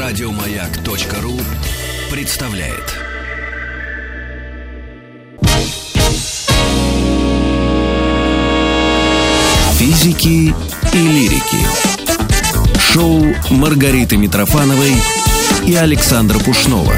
Радиомаяк.ру представляет. Физики и лирики. Шоу Маргариты Митрофановой и Александра Пушнова.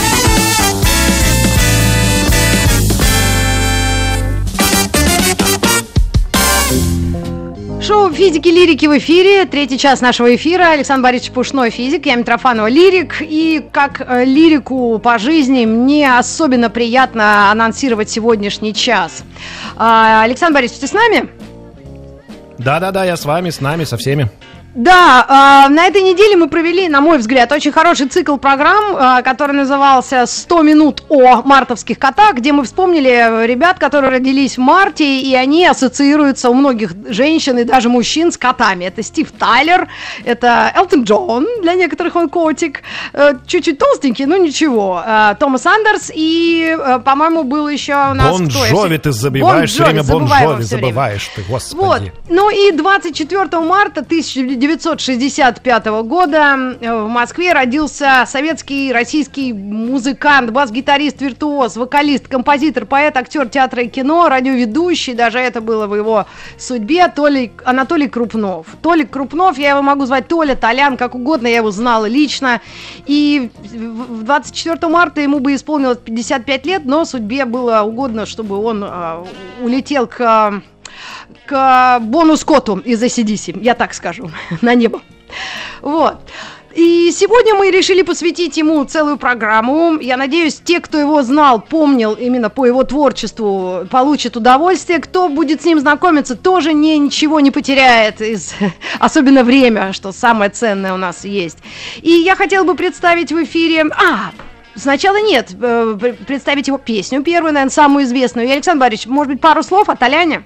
Шоу «Физики, лирики» в эфире. Третий час нашего эфира. Александр Борисович Пушной, физик, я Митрофанова, лирик. И как лирику по жизни мне особенно приятно анонсировать сегодняшний час. Александр Борисович, ты с нами? Да, я с вами, с нами, со всеми. Да, на этой неделе мы провели, на мой взгляд, очень хороший цикл программ, который назывался «100 минут о мартовских котах», где мы вспомнили ребят, которые родились в марте, и они ассоциируются у многих женщин и даже мужчин с котами. Это Стив Тайлер, это Элтон Джон, для некоторых он котик, чуть-чуть толстенький, но ничего, Томас Андерс и, по-моему, был еще у нас... Бон Джови, ты забиваешь все время, Бон Джови забываешь ты, господи. Вот, ну и 24 марта 1965 года в Москве родился советский российский музыкант, бас-гитарист, виртуоз, вокалист, композитор, поэт, актер театра и кино, радиоведущий, даже это было в его судьбе, Анатолий Крупнов. Толик Крупнов, я его могу звать Толя, Толян, как угодно, я его знала лично. И 24 марта ему бы исполнилось 55 лет, но судьбе было угодно, чтобы он улетел к Бону Скотту из AC/DC, я так скажу, на небо. Вот. И сегодня мы решили посвятить ему целую программу. Я надеюсь, те, кто его знал, помнил именно по его творчеству, получат удовольствие. Кто будет с ним знакомиться, тоже ничего не потеряет, особенно время, что самое ценное у нас есть. И я хотела бы представить в эфире... Сначала нет, представить его песню первую, наверное, самую известную. И, Александр Борисович, может быть, пару слов о Толяне?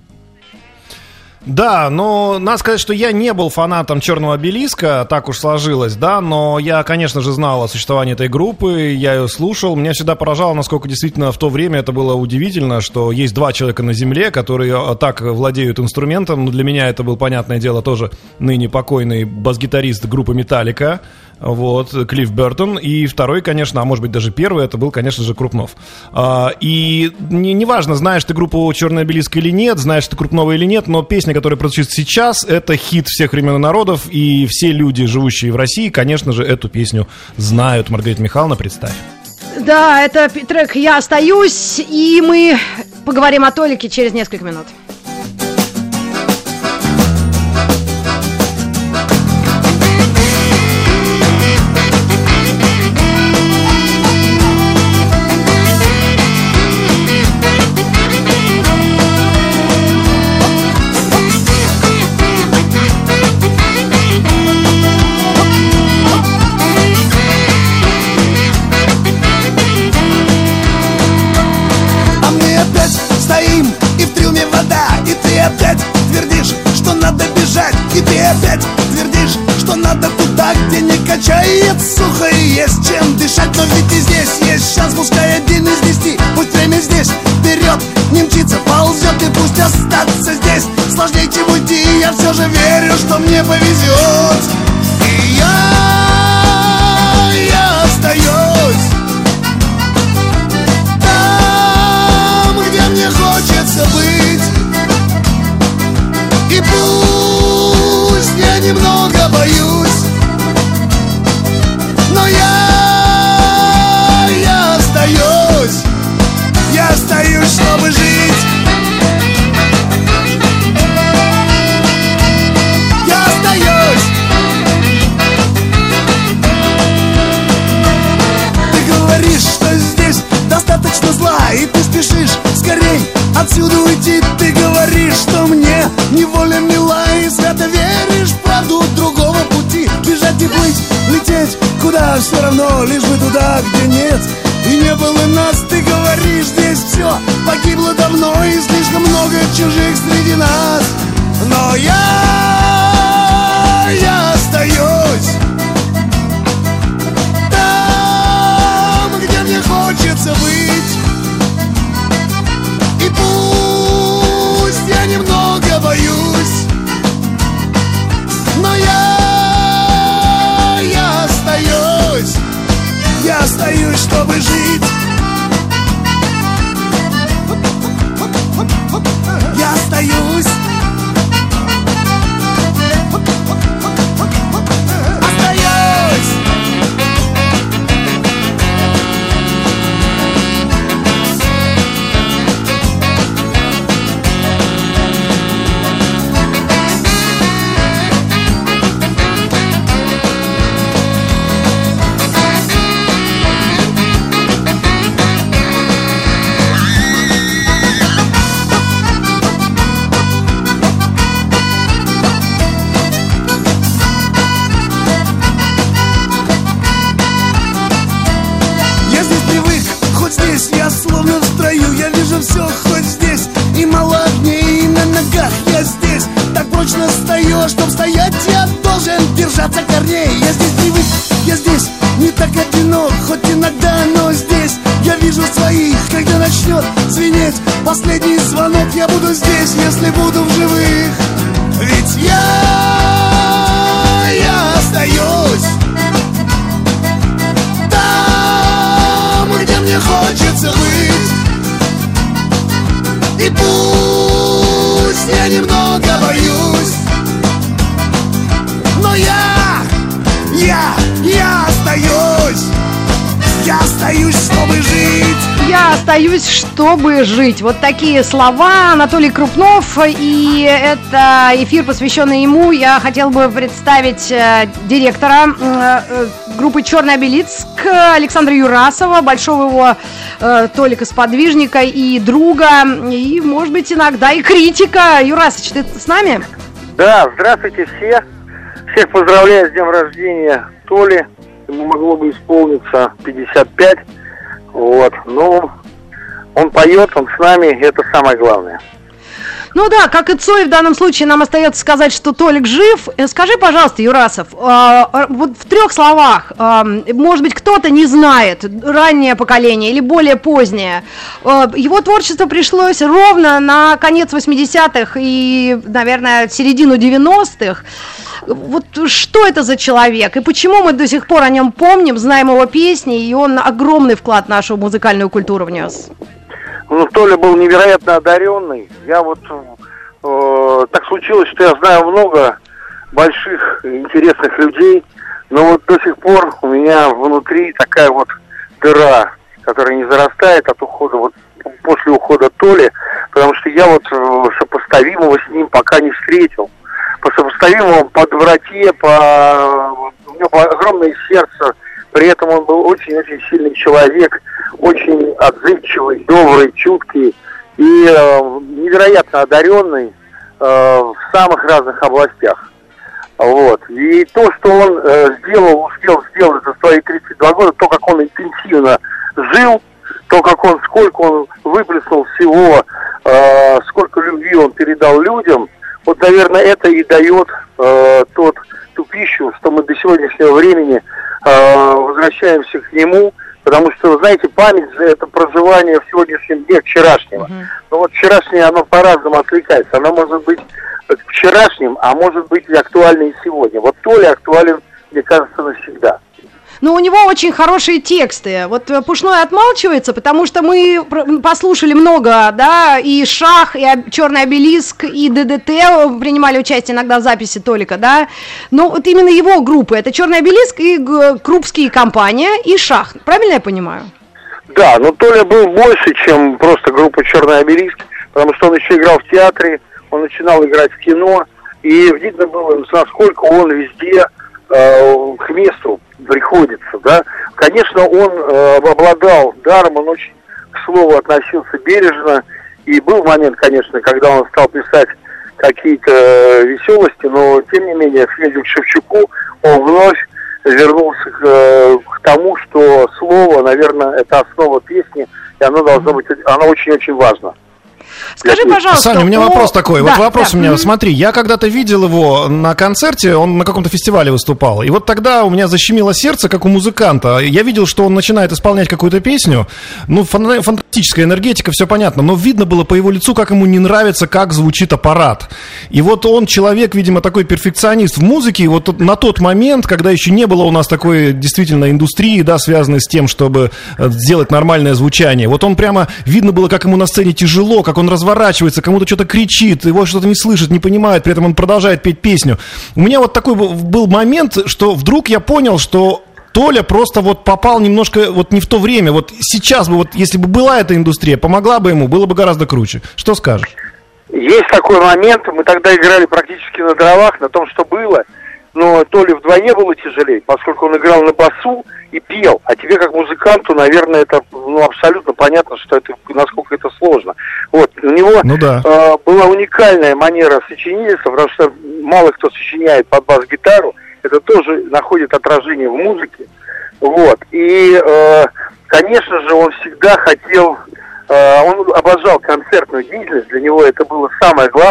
Да, но надо сказать, что я не был фанатом «Черного обелиска», так уж сложилось, да, но я, конечно же, знал о существовании этой группы, я ее слушал, меня всегда поражало, насколько действительно в то время это было удивительно, что есть два человека на земле, которые так владеют инструментом. Для меня это был, понятное дело, тоже ныне покойный бас-гитарист группы «Металлика», вот, Клифф Бертон, и второй, конечно, а может быть даже первый, это был, конечно же, Крупнов. И неважно, знаешь ты группу «Черный обелиск» или нет, знаешь ты Крупнова или нет, но песня, которая прозвучит сейчас, это хит всех времен и народов, и все люди, живущие в России, конечно же, эту песню знают. Маргарита Михайловна, представь. Да, это трек «Я остаюсь», и мы поговорим о Толике через несколько минут. Опять твердишь, что надо бежать, и ты опять твердишь, что надо туда, где не качает сухо и есть чем дышать. Но ведь и здесь есть шанс, пускай 1 из 10. Пусть время здесь вперед не мчится, ползет, и пусть остаться здесь сложнее, чем уйти. Я все же верю, что мне повезет, и я остаюсь там, где мне хочется быть. И пусть я немного боюсь, но я остаюсь, чтобы жить. Я остаюсь. Ты говоришь, что здесь достаточно зла, и ты спешишь скорей отсюда уйти. Ты говоришь, что мне неволя мила, и свято веришь в правду другого пути. Бежать и плыть, лететь, куда все равно, лишь бы туда, где нет и не было нас. Ты говоришь, здесь все погибло давно, и слишком много чужих среди нас. Но я остаюсь там, где мне хочется быть. И пусть я немного боюсь, но я остаюсь. того, чтоб стоять, я должен держаться корней. Я здесь привык, я здесь не так одинок, хоть иногда, но здесь я вижу своих. Когда начнет звенеть последний звонок, я буду здесь, если буду в живых. Ведь я остаюсь там, где мне хочется быть. И пусть я немного боюсь, но я остаюсь. Я остаюсь, чтобы жить. Я остаюсь, чтобы жить. Вот такие слова. Анатолий Крупнов. И это эфир, посвященный ему. Я хотел бы представить директора группы «Черный обелиск» Александра Юрасова, большого его Толика-сподвижника и друга, и, может быть, иногда и критика. Юрасыч, ты с нами? Да, здравствуйте все. Всех поздравляю с днем рождения Толи. Ему могло бы исполниться 55. Вот. Но он поет, он с нами, и это самое главное. Ну да, как и Цой, в данном случае нам остается сказать, что Толик жив. Скажи, пожалуйста, Юрасов, вот в 3 словах, может быть, кто-то не знает, раннее поколение или более позднее, его творчество пришлось ровно на конец 80-х и, наверное, середину 90-х. Вот что это за человек и почему мы до сих пор о нем помним, знаем его песни, и он огромный вклад в нашу музыкальную культуру внес? Ну, Толя был невероятно одаренный. Я вот так случилось, что я знаю много больших интересных людей, но вот до сих пор у меня внутри такая вот дыра, которая не зарастает от ухода, вот после ухода Толи, потому что я вот сопоставимого с ним пока не встретил. По сопоставимому, по доброте, у него было огромное сердце, при этом он был очень-очень сильный человек, очень отзывчивый, добрый, чуткий и невероятно одаренный в самых разных областях. Вот. И то, что он успел сделать за свои 32 года, то, как он интенсивно жил, то, сколько он выплеснул всего, сколько любви он передал людям, вот, наверное, это и дает ту пищу, что мы до сегодняшнего времени возвращаемся к нему, потому что, знаете, память – это проживание в сегодняшнем дне вчерашнего. Но вот вчерашнее, оно по-разному отвлекается. Оно может быть вчерашним, а может быть и актуально и сегодня. Вот Толя актуален, мне кажется, навсегда. Но у него очень хорошие тексты. Вот Пушной отмалчивается, потому что мы послушали много, да, и Шах, и Черный обелиск, и ДДТ принимали участие иногда в записи Толика, да. Но вот именно его группы, это Черный обелиск и Крупские компания, и Шах. Правильно я понимаю? Да, но Толя был больше, чем просто группа «Черный обелиск», потому что он еще играл в театре, он начинал играть в кино, и видно было, насколько он везде к месту приходится, да. Конечно, он обладал даром, он очень к слову относился бережно, и был момент, конечно, когда он стал писать какие-то веселости, но, тем не менее, съездил к Шевчуку, он вновь вернулся к тому, что слово, наверное, это основа песни, и оно должно быть, оно очень-очень важно. Скажи, пожалуйста... Саня, у меня вопрос такой. Да, вот вопрос да. у меня. Смотри, я когда-то видел его на концерте, он на каком-то фестивале выступал. И вот тогда у меня защемило сердце, как у музыканта. Я видел, что он начинает исполнять какую-то песню. Ну, фантастическая энергетика, все понятно. Но видно было по его лицу, как ему не нравится, как звучит аппарат. И вот он человек, видимо, такой перфекционист в музыке. И вот на тот момент, когда еще не было у нас такой действительно индустрии, да, связанной с тем, чтобы сделать нормальное звучание. Вот он прямо, видно было, как ему на сцене тяжело, как он разворачивается, кому-то что-то кричит, его что-то не слышит, не понимает, при этом он продолжает петь песню. У меня вот такой был момент, что вдруг я понял, что Толя просто вот попал немножко вот не в то время. Вот сейчас бы, вот если бы была эта индустрия, помогла бы ему, было бы гораздо круче. Что скажешь? Есть такой момент, мы тогда играли практически на дровах, на том, что было, но Толе вдвойне было тяжелее, поскольку он играл на басу и пел, а тебе как музыканту, наверное, это абсолютно понятно, что это, насколько это сложно. Вот, у него была уникальная манера сочинительства, потому что мало кто сочиняет под бас-гитару, это тоже находит отражение в музыке. Вот, и, конечно же, он всегда хотел, он обожал концертную деятельность, для него это было самое главное.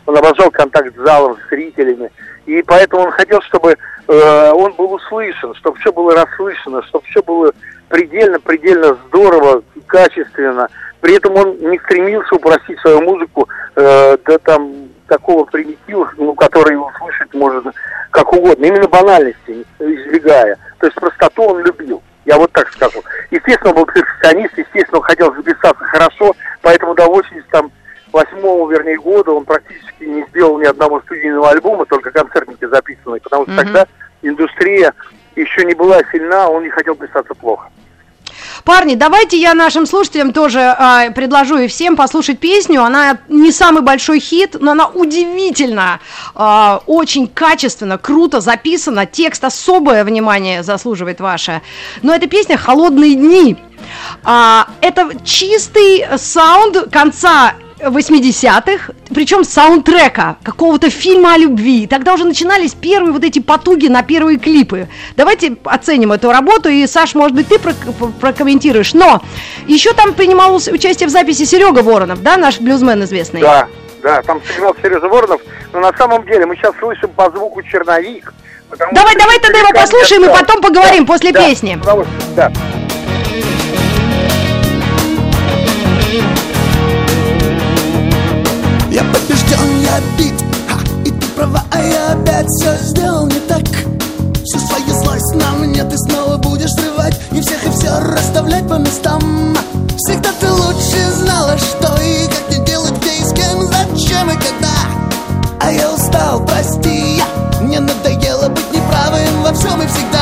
он обожал контакт с залом, с зрителями. И поэтому он хотел, чтобы он был услышан, чтобы все было расслышано, чтобы все было предельно здорово, качественно. При этом он не стремился упростить свою музыку до там такого примитива, который услышать можно как угодно, именно банальности избегая. То есть простоту он любил. Я вот так скажу. Естественно, он был перфекционист, естественно, он хотел записаться хорошо, поэтому до 88-го, вернее, года он практически не сделал ни одного студийного альбома, только концертники записанные, потому что тогда индустрия еще не была сильна, он не хотел писаться плохо. Парни, давайте я нашим слушателям тоже предложу и всем послушать песню. Она не самый большой хит, но она удивительно, очень качественно, круто записана. Текст особое внимание заслуживает ваше. Но эта песня «Холодные дни». Это чистый саунд конца 80-х, причем саундтрека какого-то фильма о любви. Тогда уже начинались первые вот эти потуги на первые клипы. Давайте оценим эту работу, и, Саш, может быть, ты прокомментируешь. Но еще там принимал участие в записи Серега Воронов, да, наш блюзмен известный? Да, там сыграл Сережа Воронов, но на самом деле мы сейчас слышим по звуку черновик. Давай тогда его послушаем и потом поговорим после песни. Да. Я побежден, я бит, и ты права, а я опять все сделал не так. Всю свою злость на мне ты снова будешь срывать и всех и все расставлять по местам. Всегда ты лучше знала, что и как не делать, где и с кем, зачем и когда. А я устал, прости, мне надоело быть неправым во всем и всегда.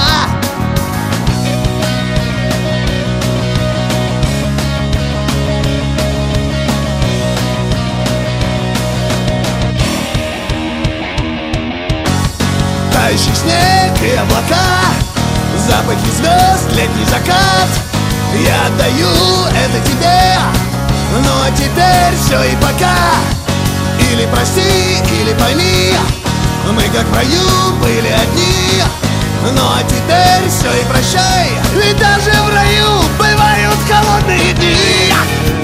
Тающий снег и облака, запахи звезд, летний закат. Я отдаю это тебе, ну а теперь все и пока. Или прости, или пойми, мы как в раю были одни. Ну а теперь все и прощай, ведь даже в раю бывают холодные дни.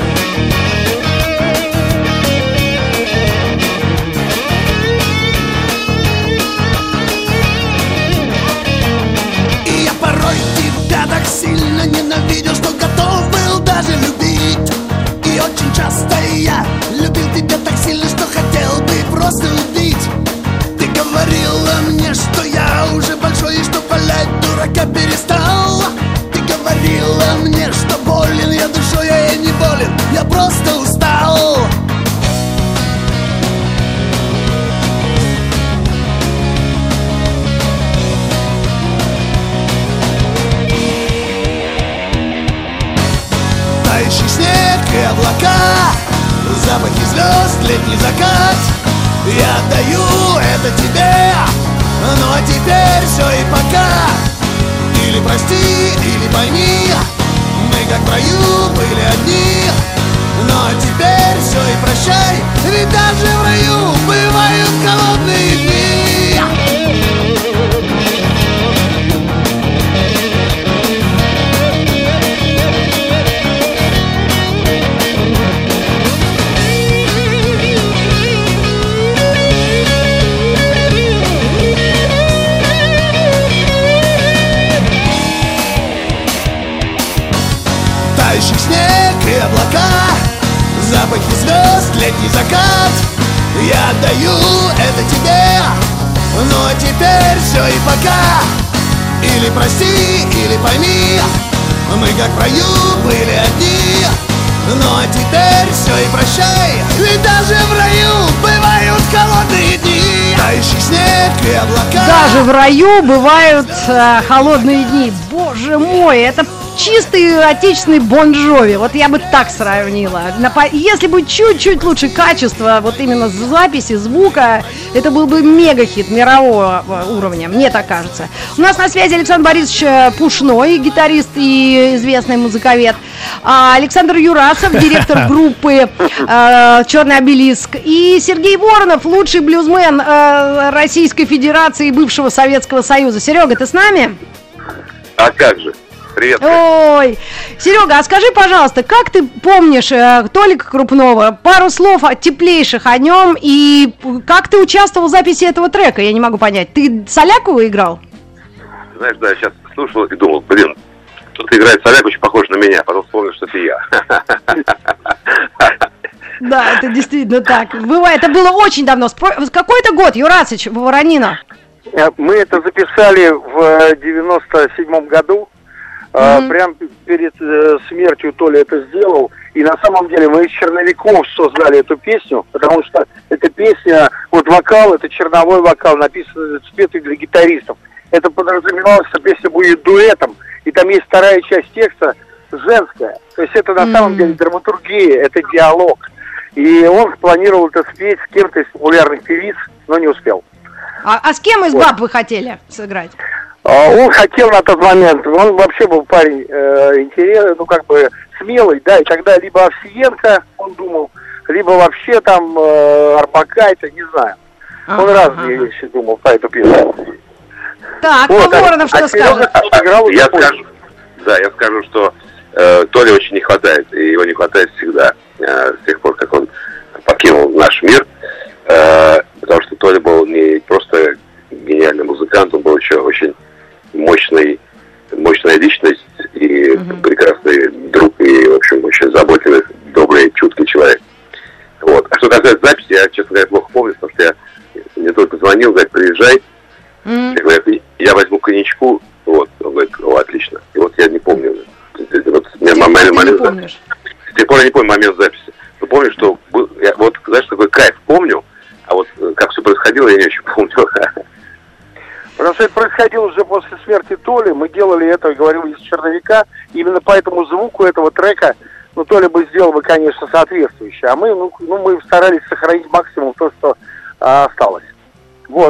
Так сильно ненавидел, что готов был даже любить. И очень часто я любил тебя так сильно, что хотел бы просто убить. Ты говорила мне, что я уже большой и что валять дурака перестал. Ты говорила мне, что болен я душой, а я не болен, я просто устал. Тающий снег и облака, запахи звезд, летний закат. Я отдаю это тебе, ну а теперь все и пока. Или прости, или пойми, мы как в раю были одни. Ну а теперь все и прощай, ведь даже в раю бывают холодные дни. Тающий снег и облака, запахи звезд, летний закат. Я отдаю это тебе, ну а теперь все и пока. Или прости, или пойми, мы как в раю были одни. Ну а теперь все и прощай, ведь даже в раю бывают холодные дни. Тающий снег и облака. Даже в раю бывают холодные дни. Боже мой, это чистый отечественный Бон Джови. Вот я бы так сравнила. Если бы чуть-чуть лучше качество, вот именно записи, звука, это был бы мега-хит мирового уровня, мне так кажется. У нас на связи Александр Борисович Пушной, гитарист и известный музыковед. Александр Юрасов, директор группы «Черный обелиск». И Сергей Воронов, лучший блюзмен Российской Федерации и бывшего Советского Союза. Серега, ты с нами? А как же? Привет. Ой, Серега, а скажи, пожалуйста, как ты помнишь Толика Крупнова? Пару слов теплейших о нем, и как ты участвовал в записи этого трека? Я не могу понять. Ты Соляку играл? Знаешь, да, я сейчас слушал и думал, блин, кто-то играет Соляк, очень похож на меня, потом вспомнил, что это я. Да, это действительно так. Бывает, это было очень давно. Какой-то год, Юрасыч, Воронина? Мы это записали в 97-м году. Прям перед смертью Толя это сделал. И на самом деле мы из черновиков создали эту песню, потому что эта песня, вот вокал, это черновой вокал, написанный, спетый для гитаристов. Это подразумевалось, что песня будет дуэтом, и там есть вторая часть текста женская. То есть это на самом деле драматургия, это диалог. И он планировал это спеть с кем-то из популярных певиц, но не успел. А с кем из баб вы хотели сыграть? Он хотел на тот момент, он вообще был парень интересный, ну как бы смелый, да, и тогда либо Овсиенко, он думал, либо вообще там Арбакайте, не знаю. Он разные вещи думал по эту песню. Так, вот, Воронов что скажет? Я скажу, что Толе очень не хватает, и его не хватает всегда, с тех пор, как он покинул наш мир, потому что Толя был не просто гениальный музыкант, он был еще очень мощная личность и прекрасный друг, и, в общем, очень заботливый, добрый, чуткий человек. Вот. А что касается записи, я, честно говоря, плохо помню, потому что я мне только звонил, говорит, приезжай. Я говорю, я возьму коньячку, вот, он говорит, отлично. И вот я не помню. Вот, с тех пор я не помню момент записи. Но помню, что я, вот, знаешь, такой кайф помню, а вот как все происходило, я не очень помню. Потому что это происходило уже после смерти Толи. Мы делали это, говорил, из черновика. Именно по этому звуку этого трека, ну, Толя бы сделал бы, конечно, соответствующее. А мы, мы старались сохранить максимум то, что осталось. Вот.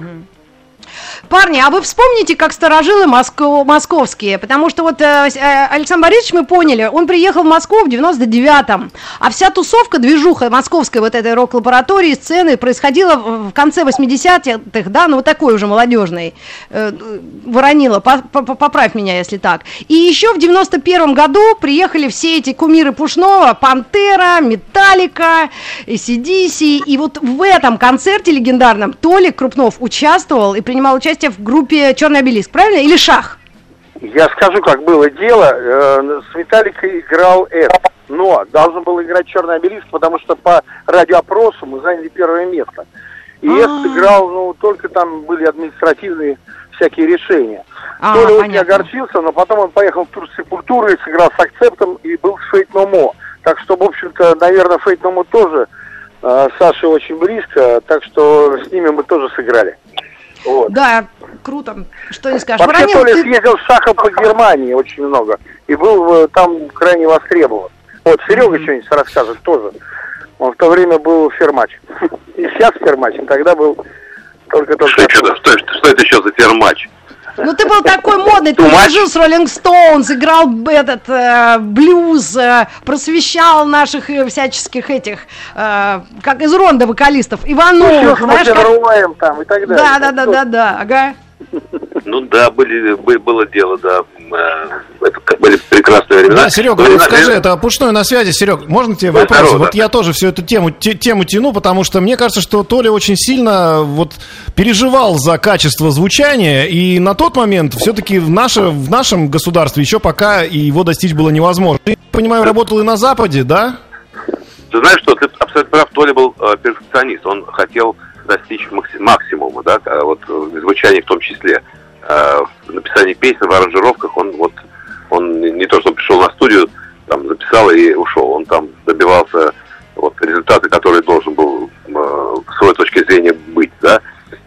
Парни, а вы вспомните, как старожилы московские, потому что вот Александр Борисович, мы поняли, он приехал в Москву в 99-м, а вся тусовка, движуха московской вот этой рок-лаборатории, сцены происходила в конце 80-х, да, ну вот такой уже молодежный, Воронила, поправь меня, если так. И еще в 91-м году приехали все эти кумиры Пушного, Пантера, Металлика, AC/DC, и вот в этом концерте легендарном Толик Крупнов участвовал и принимал участие в группе «Черный обелиск», правильно? Или «Шах»? Я скажу, как было дело. С Металликой играл Эд, но должен был играть «Черный обелиск», потому что по радиоопросу мы заняли первое место. И Эд играл, только там были административные всякие решения. Толя очень огорчился, но потом он поехал в тур Сепультуры, сыграл с Акцептом и был с Фейт No More. Так что, в общем-то, наверное, Фейт No More тоже Саше очень близко, так что с ними мы тоже сыграли. Вот. Да, круто. Что не скажешь? Вообще, Толя съездил с Шахом по Германии очень много. И был там крайне востребован. Вот, Серега что-нибудь расскажет тоже. Он в то время был фермач. И сейчас фермач, и тогда был только-только... Что это еще за фермач? Ну, ты был такой модный, ты жил с Роллинг Стоунс, играл этот блюз, просвещал наших всяческих этих, как из Ронда вокалистов, Ивановых, знаешь, как... там и так далее. Да, ага. Ну да, было дело, да. Это были прекрасные времена. Да, Серега, скажи, это Пушной на связи. Серег, можно тебе вопрос? Вот я тоже всю эту тему тяну, потому что мне кажется, что Толя очень сильно переживал за качество звучания, и на тот момент все-таки в нашем государстве еще пока его достичь было невозможно. Ты, понимаю, работал и на Западе, да? Ты знаешь что, ты абсолютно прав, Толя был перфекционист, он хотел достичь максимума, да, вот в звучании в том числе. В написании песен, в аранжировках он не то, что он пришел на студию, там записал и ушел. Он там добивался результата, который должен был с своей точки зрения быть, да.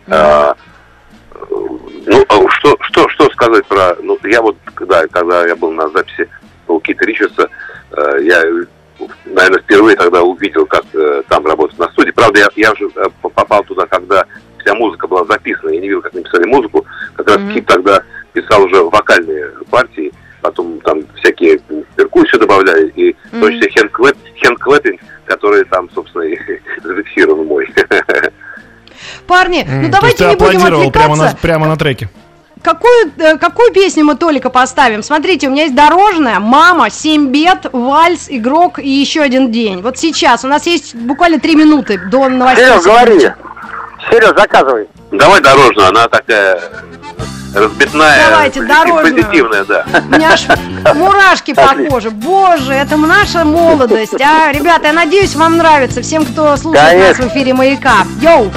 Что сказать про... когда я был на записи у Кита Ричардса, я, наверное, впервые тогда увидел, как там работают на студии. Правда, я уже попал туда, когда вся музыка была записана. Я не видел, как написали музыку. Как раз Кит тогда писал уже вокальные партии. Потом там всякие перкуссию добавляли. И в том числе хенд-клэппинг, который там, собственно, и зафиксирован мой. Парни, давайте не будем отвлекаться. Прямо на треке. какую песню мы Толика поставим? Смотрите, у меня есть «Дорожная», «Мама», «7 бед», «Вальс», «Игрок» и «Еще один день». Вот сейчас у нас есть буквально 3 минуты до новостей. Сереж, говори. Сереж, заказывай. Давай «Дорожную», она такая разбитная. Давайте, «Дорожную». Позитивная, да. У меня аж мурашки по коже. Боже, это наша молодость. А, ребята, я надеюсь, вам нравится. Всем, кто слушает нас в эфире «Маяка». Йоу!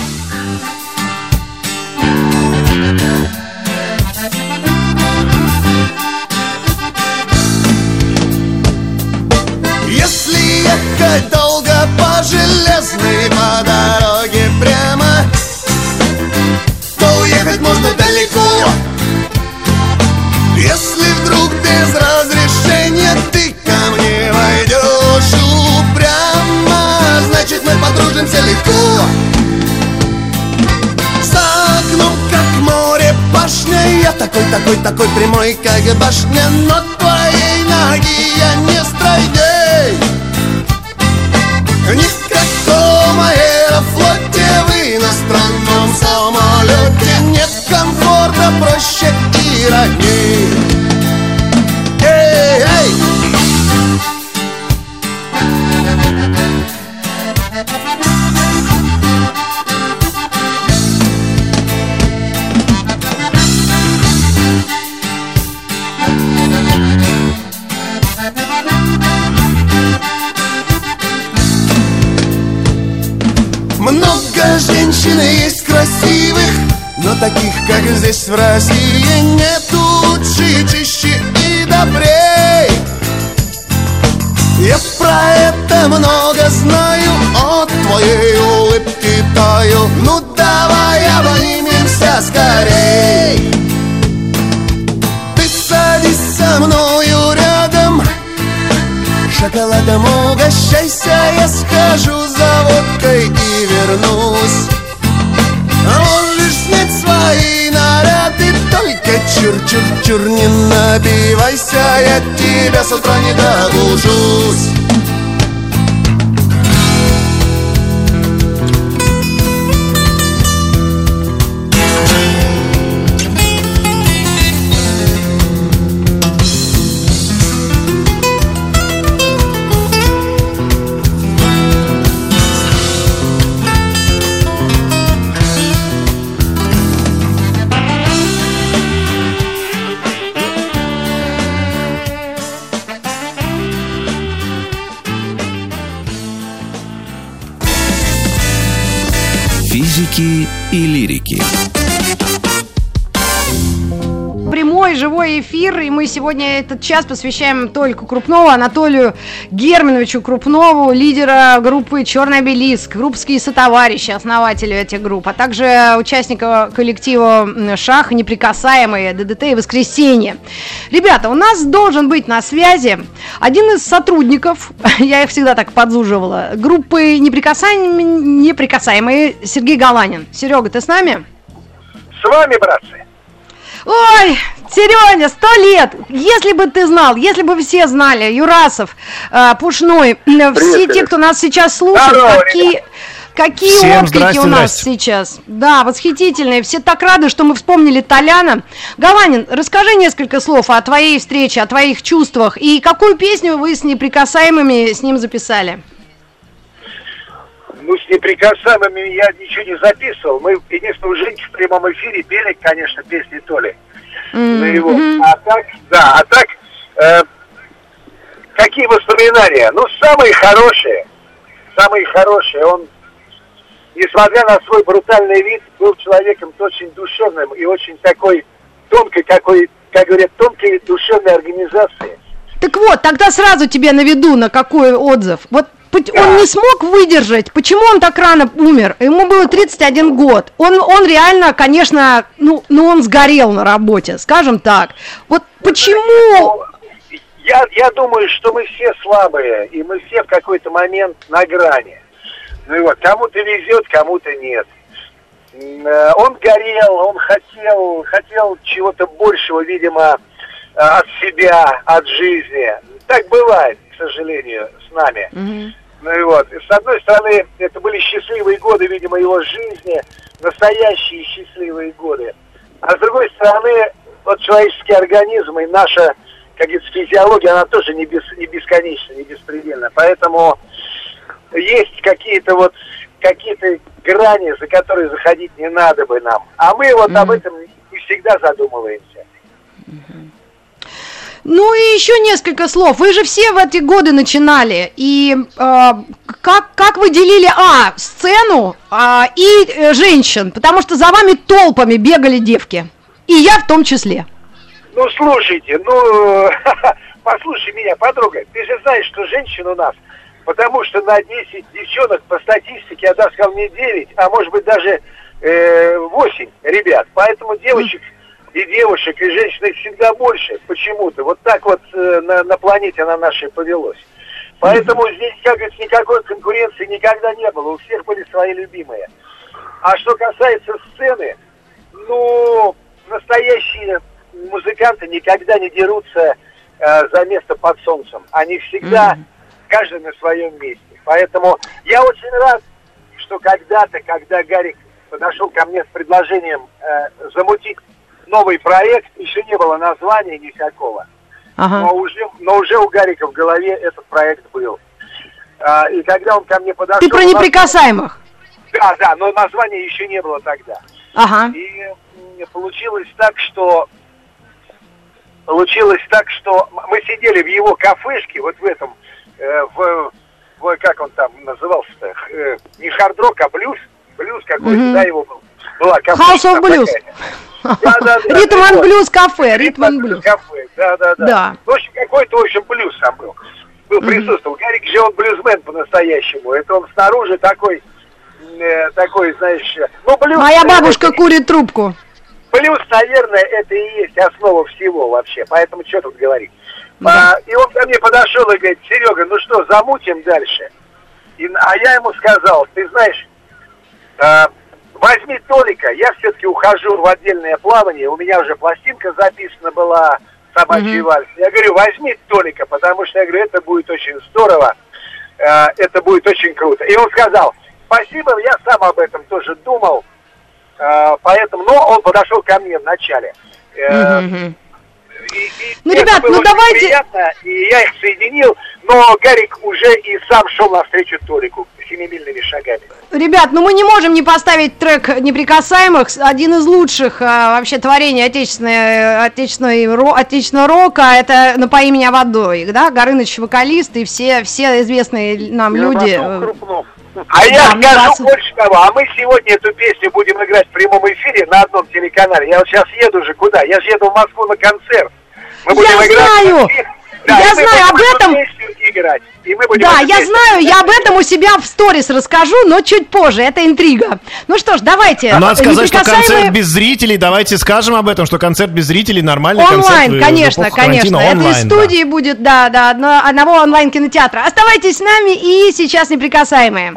Если ехать долго по железной, по дороге прямо, то уехать можно далеко. Если вдруг без разрешения ты ко мне войдешь упрямо, значит мы подружимся легко. За окном как море башня, я такой прямой, как башня, но твоей ноги я не стройней. Ни в каком аэрофлоте, в иностранном самолете нет комфорта проще и родней. Эй, эй! Много женщин есть красивых, но таких, как здесь в России, нет лучше, чище и добрей. Я про это много знаю, от твоей улыбки таю. Ну давай обнимемся скорей. Ты садись со мною рядом, шоколадом угощайся, я схожу за водкой и вернусь. Можешь снять свои наряды, только чур-чур-чур не набивайся, я тебя с утра не догужусь. Физики и лирики. Прямой живой эфир, и мы сегодня этот час посвящаем Толику Крупнову, Анатолию Германовичу Крупнову, лидера группы «Черный обелиск», группские сотоварищи, основателю этих групп, а также участника коллектива «Шах», «Неприкасаемые», ДДТ и «Воскресенье». Ребята, у нас должен быть на связи один из сотрудников, я их всегда так подзуживала, группы «Неприкасаемые» Сергей Галанин. Серега, ты с нами? С вами, братцы. Ой, Серёня, 100 лет! Если бы ты знал, если бы все знали, Юрасов, Пушной, все те, кто нас сейчас слушает, какие Всем отклики у нас сейчас. Да, восхитительные. Все так рады, что мы вспомнили Толяна. Галанин, расскажи несколько слов о твоей встрече, о твоих чувствах. И какую песню вы с «Неприкасаемыми» с ним записали? Ну, с «Неприкасаемыми» я ничего не записывал. Мы единственное у Женьки в прямом эфире пели, конечно, песни Толи. На его. А так, какие воспоминания? Ну, самые хорошие. Он, несмотря на свой брутальный вид, был человеком очень душевным и очень такой тонкой, как говорят, тонкой душевной организации. Так вот, тогда сразу тебе наведу на какой отзыв. Вот он не смог выдержать, почему он так рано умер? Ему было 31 год. Он реально, конечно, он сгорел на работе, скажем так. Вот почему? Я думаю, что мы все слабые, и мы все в какой-то момент на грани. Ну и вот, кому-то везет, кому-то нет. Он горел, он хотел чего-то большего, видимо, от себя, от жизни. Так бывает, к сожалению, с нами. Ну и вот, и с одной стороны, это были счастливые годы, видимо, его жизни, настоящие счастливые годы. А с другой стороны, вот человеческий организм и наша, как говорится, физиология, она тоже не бесконечна, не беспредельна. Поэтому есть какие-то грани, за которые заходить не надо бы нам. А мы вот об этом не всегда задумываемся. Ну и еще несколько слов. Вы же все в эти годы начинали. И как вы делили сцену и женщин? Потому что за вами толпами бегали девки. И я в том числе. Ну, слушайте, послушай меня, подруга. Ты же знаешь, что женщин у нас, потому что на 10 девчонок по статистике, я даже сказал, не 9, а может быть даже 8 ребят. Поэтому девочек и девушек, и женщин их всегда больше почему-то. Вот так вот на планете на нашей повелось. Поэтому здесь, как говорится, никакой конкуренции никогда не было. У всех были свои любимые. А что касается сцены, настоящие музыканты никогда не дерутся за место под солнцем. Они всегда, каждый на своем месте. Поэтому я очень рад, что когда-то, когда Гарик подошел ко мне с предложением замутить новый проект, еще не было названия никакого. Но уже у Гарика в голове этот проект был. И когда он ко мне подошел... Ты про неприкасаемых? Да, но названия еще не было тогда. И получилось так, что мы сидели в его кафешке, вот в этом, как он там назывался-то, не хард-рок, а блюз какой-то, да, его был. Была кафешка. House of Blues. Ритм энд блюз кафе. Ритм энд блюз кафе, да. В общем, какой-то, в там был. Присутствовал. Гарик же он блюзмен по-настоящему. Это он снаружи такой, знаешь... блюз... Моя бабушка курит трубку. Блюз, наверное, это и есть основа всего вообще. Поэтому что тут говорить. И он ко мне подошел и говорит: Серега, ну что, замутим дальше? А я ему сказал: ты знаешь... возьми Толика, я все-таки ухожу в отдельное плавание, у меня уже пластинка записана была, «Собачий вальс». Я говорю, возьми Толика, потому что, я говорю, это будет очень здорово, это будет очень круто. И он сказал: спасибо, я сам об этом тоже думал, поэтому, но он подошел ко мне вначале. Ребят, давайте... Приятно, и я их соединил, но Гарик уже и сам шел навстречу Толику семимильными шагами. Ребят, мы не можем не поставить трек «Неприкасаемых», один из лучших вообще творений отечественного рока, это «Напои меня водой», да, Горыныч вокалист и все известные нам люди. А я скажу больше того, а мы сегодня эту песню будем играть в прямом эфире на одном телеканале. Я вот сейчас еду уже куда? Я же еду в Москву на концерт. Мы будем знаю! Я знаю об этом. Я об этом у себя в сторис расскажу, но чуть позже, это интрига. Ну что ж, давайте. Надо сказать, что концерт без зрителей, давайте скажем об этом, что концерт без зрителей нормальный онлайн, концерт. Конечно. Это из студии будет, одного онлайн-кинотеатра. Оставайтесь с нами, и сейчас «Неприкасаемые».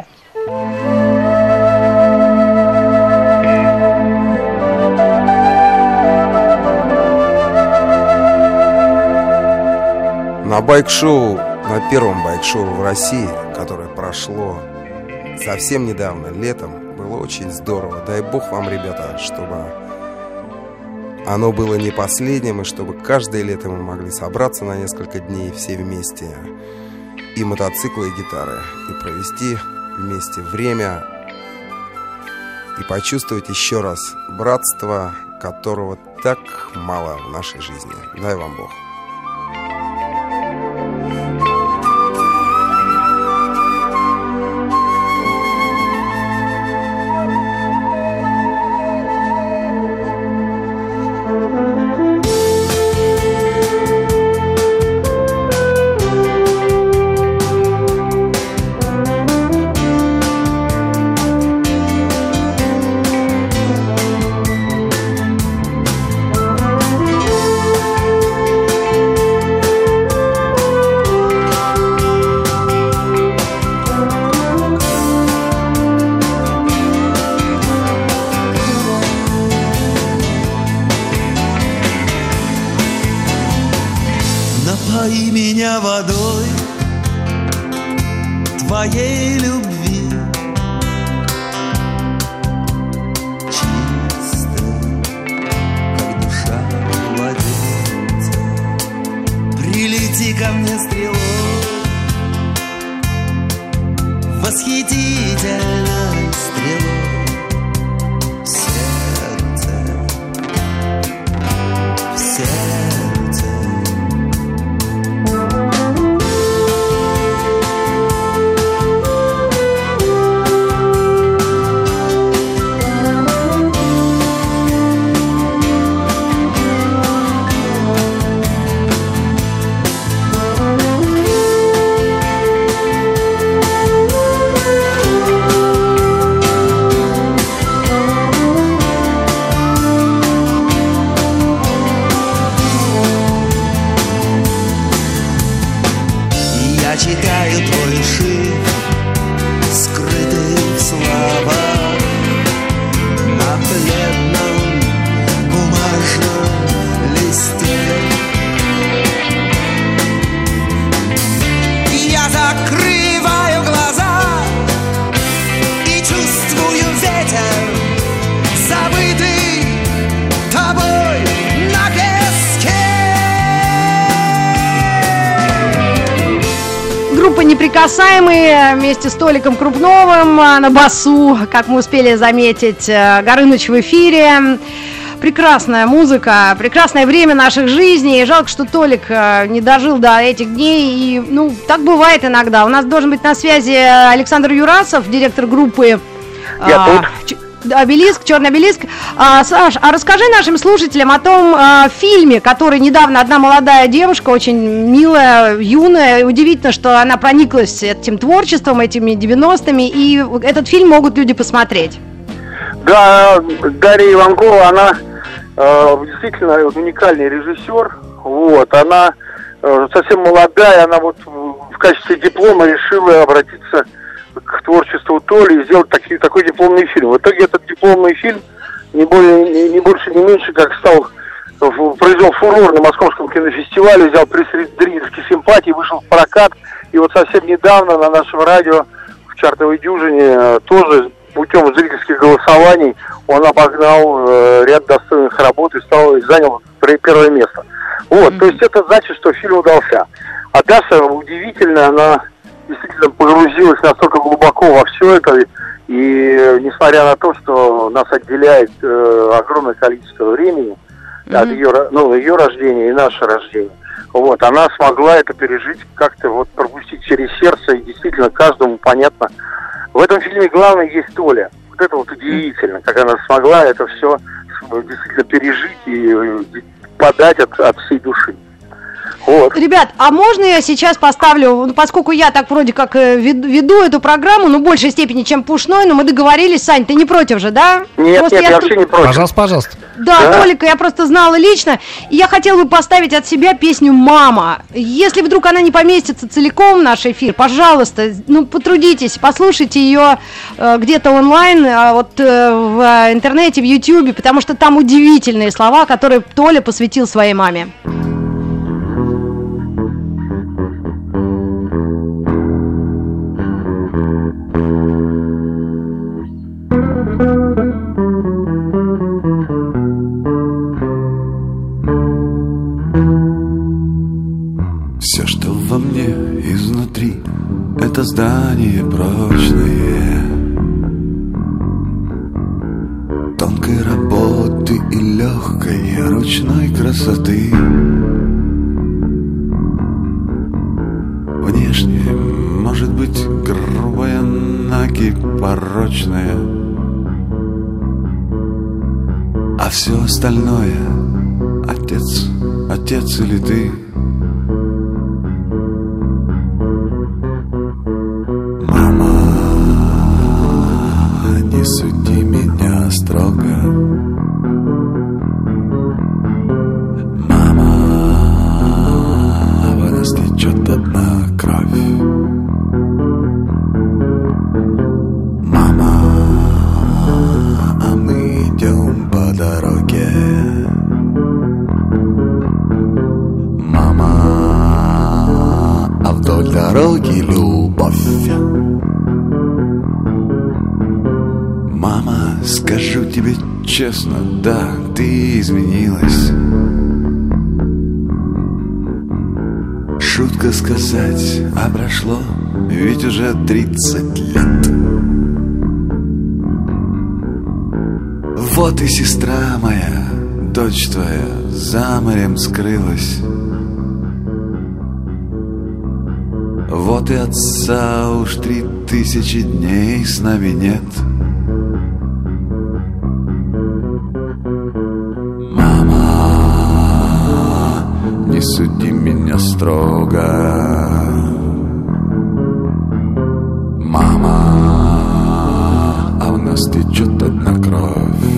На байк-шоу, на первом байк-шоу в России, которое прошло совсем недавно, летом, было очень здорово. Дай бог вам, ребята, чтобы оно было не последним, и чтобы каждое лето мы могли собраться на несколько дней все вместе, и мотоциклы, и гитары, и провести вместе время, и почувствовать еще раз братство, которого так мало в нашей жизни. Дай вам Бог. Напои меня водой твоей любви, чистой, «Неприкасаемые» вместе с Толиком Крупновым на басу, как мы успели заметить, Горыныч в эфире. Прекрасная музыка, прекрасное время наших жизней. Жалко, что Толик не дожил до этих дней. И, ну, так бывает иногда. У нас должен быть на связи Александр Юрасов, директор группы «Обелиск», «Черный обелиск». Саш, а расскажи нашим слушателям о том фильме, который недавно одна молодая девушка, очень милая, юная. Удивительно, что она прониклась этим творчеством, этими 90-ми. И этот фильм могут люди посмотреть. Да, Дарья Иванкова, она действительно уникальный режиссер. Вот, она совсем молодая, она вот в качестве диплома решила обратиться к творчеству Толи и сделать такой дипломный фильм. В итоге этот дипломный фильм не больше, не меньше, как произвел фурор на Московском кинофестивале, взял приз зрительской симпатии, вышел в прокат. И вот совсем недавно на нашем радио в чартовой дюжине тоже путем зрительских голосований он обогнал ряд достойных работ и занял первое место. Вот, то есть это значит, что фильм удался. А Даша удивительно, она действительно погрузилась настолько глубоко во все это, и несмотря на то, что нас отделяет огромное количество времени от ее рождения и наше рождение, вот, она смогла это пережить, как-то вот пропустить через сердце, и действительно каждому понятно. В этом фильме главное есть Толя. Вот это вот удивительно, как она смогла это все действительно пережить и подать от всей души. Вот. Ребят, а можно я сейчас поставлю, поскольку я так вроде как веду эту программу, в большей степени, чем Пушной, но мы договорились, Сань, ты не против же, да? Нет, я вообще не против. Пожалуйста. Да, Толика я просто знала лично, и я хотела бы поставить от себя песню «Мама». Если вдруг она не поместится целиком в наш эфир, пожалуйста, потрудитесь, послушайте ее где-то онлайн, в интернете, в Ютьюбе, потому что там удивительные слова, которые Толя посвятил своей маме. Все, что во мне изнутри, это здание прочное, тонкой работы и легкой ручной красоты. Внешне может быть грубая, наги порочная, а все остальное отец или ты. Не суди меня строго, мама, в нас течет одна кровь. Мама, а мы идем по дороге. Мама, а вдоль дороги любовь. Мама, скажу тебе честно, да, ты изменилась. Шутка сказать, а прошло ведь уже 30 лет. Вот и сестра моя, дочь твоя, за морем скрылась. Вот и отца уж 3000 дней с нами нет. Не суди меня строго, мама, а в нас течет одна кровь.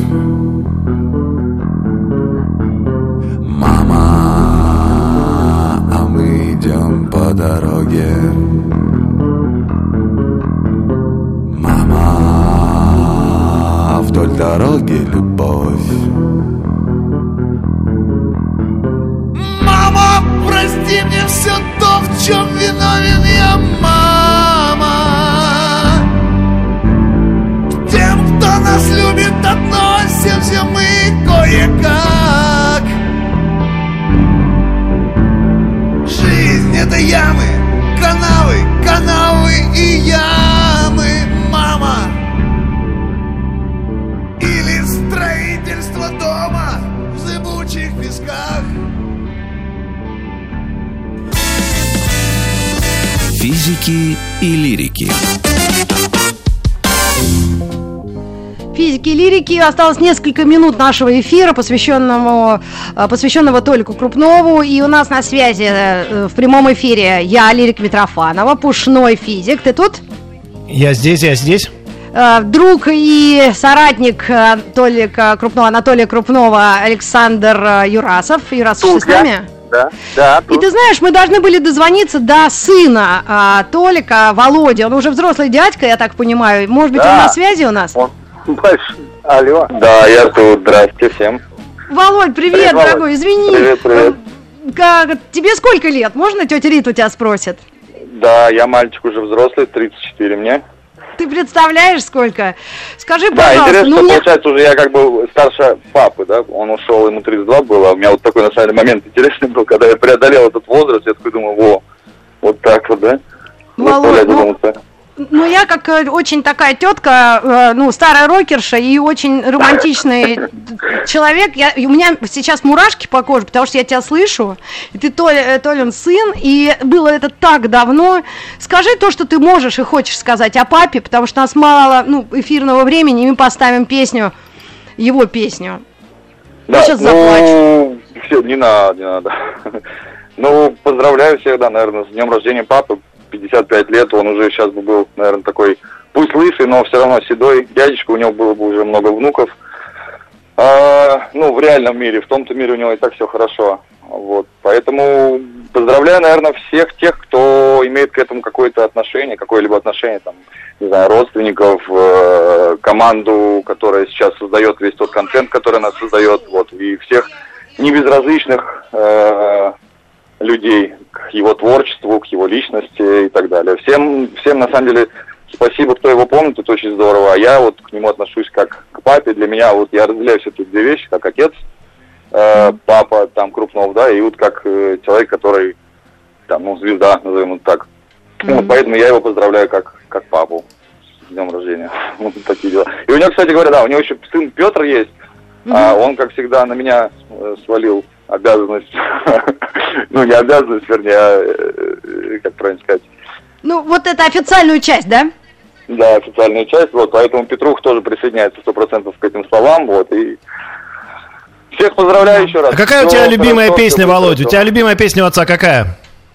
Мама, а мы идем по дороге. Мама, а вдоль дороги любовь. Прости мне все то, в чем виновен я, мама. К тем, кто нас любит, относимся мы кое-как. Жизнь — это ямы, канавы, каналы. нашего дома в зыбучих песках. Физики и лирики. Физики и лирики. Осталось несколько минут нашего эфира, посвященного Толику Крупнову. И у нас на связи в прямом эфире я, Лирика Митрофанова, пушной физик. Ты тут? Я здесь. Друг и соратник Толика Крупнова, Анатолия Крупнова, Александр Юрасов. Юрасов, ты с нами? Да. И ты знаешь, мы должны были дозвониться до сына Толика, Володи. Он уже взрослый дядька, я так понимаю. Может быть, он на связи у нас? Алло. Да, я тут. Здрасте всем. Володь, привет, Володь. дорогой, извини. Привет. Тебе сколько лет? Можно тетя Рита у тебя спросит? Да, я мальчик уже взрослый, 34 мне. Ты представляешь, сколько? Скажи, Да, пожалуйста. интересно, что мне... получается уже я как бы старше папы, да? Он ушел, ему 32 было. У меня вот такой, на самом деле, момент интересный был, когда я преодолел этот возраст, я такой думаю, вот так вот, да? Володь, я как очень такая тетка, старая рокерша и очень романтичный человек. У меня сейчас мурашки по коже, потому что я тебя слышу. И ты Толин сын, и было это так давно. Скажи то, что ты можешь и хочешь сказать о папе, потому что у нас мало эфирного времени, и мы поставим его песню. Да, я сейчас заплачу. Все, не надо. Поздравляю всех, да, наверное, с днем рождения папы. 55 лет, он уже сейчас бы был, наверное, такой, пусть лысый, но все равно седой дядечка, у него было бы уже много внуков. В реальном мире, в том-то мире у него и так все хорошо. Вот. Поэтому поздравляю, наверное, всех тех, кто имеет к этому какое-либо отношение, там, не знаю, родственников, команду, которая сейчас создает весь тот контент, который она создает, вот, и всех небезразличных людей к его творчеству, к его личности и так далее. Всем на самом деле спасибо, кто его помнит, это очень здорово. А я вот к нему отношусь как к папе. Для меня вот я разделяю все эти две вещи, как отец, папа там Крупнов, да, и вот как человек, который там, звезда, назовем это так. Вот, поэтому я его поздравляю как папу с днем рождения. Вот такие дела. И у него, кстати говоря, да, у него еще сын Петр есть, а он, как всегда, на меня свалил обязанность, не обязанность, вернее, как правильно сказать. Вот это официальную часть, да? Да, официальную часть, вот, поэтому Петрух тоже присоединяется 100% к этим словам, вот, и всех поздравляю еще раз. А какая у тебя любимая песня, Володя? У тебя любимая песня у отца какая?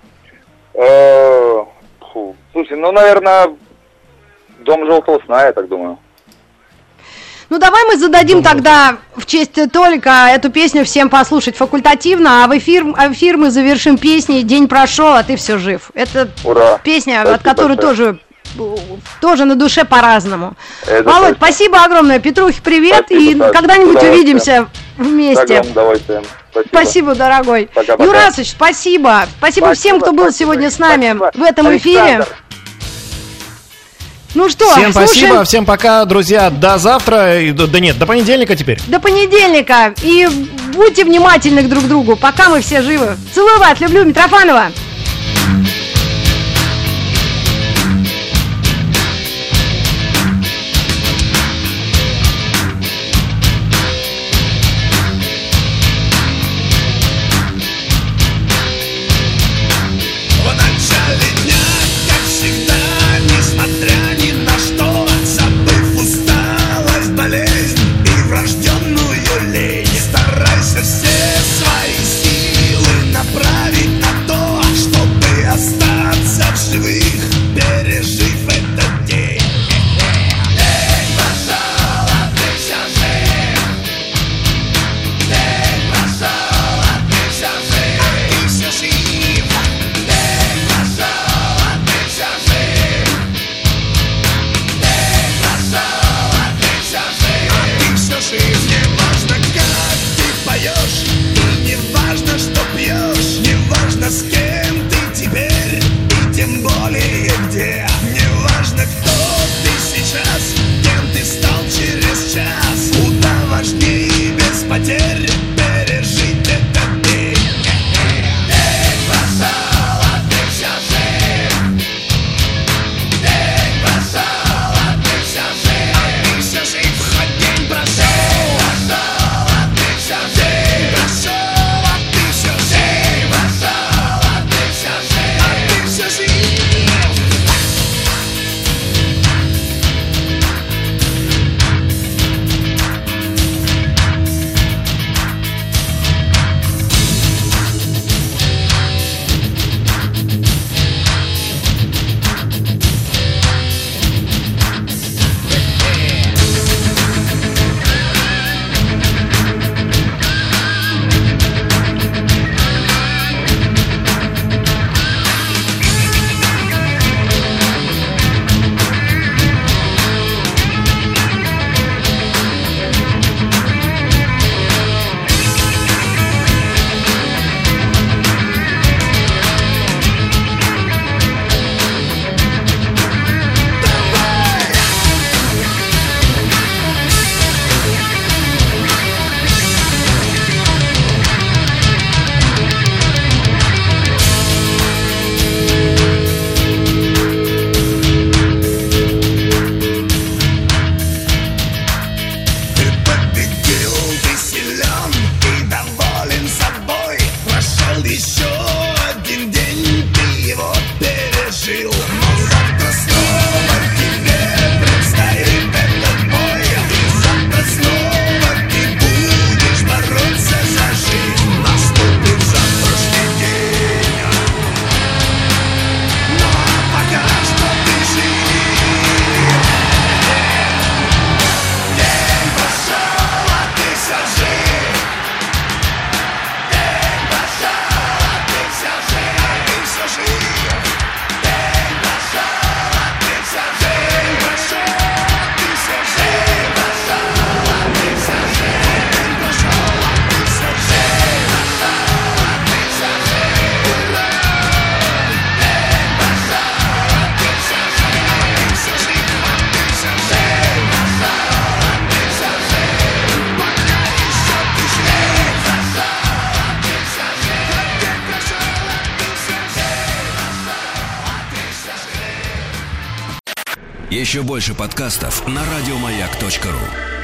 Слушай, наверное, «Дом желтого сна», я так думаю. Давай мы зададим тогда в честь Толика эту песню всем послушать факультативно, а в эфир мы завершим песней «День прошел, а ты все жив». Это песня, спасибо от которой большое. тоже на душе по-разному. Володь, спасибо огромное, Петрухе привет, спасибо, и когда-нибудь увидимся вместе. С удовольствием. Спасибо, дорогой. Пока-пока. Юрасыч, спасибо. Спасибо всем, кто был сегодня с нами в этом эфире. Ну что, всем слушаем... спасибо, всем пока, друзья, до завтра, до понедельника теперь. До понедельника, и будьте внимательны друг к другу, пока мы все живы. Целую вас, люблю, Митрофанова. Все свои силы направить на то, Еще больше подкастов на радиомаяк.ру.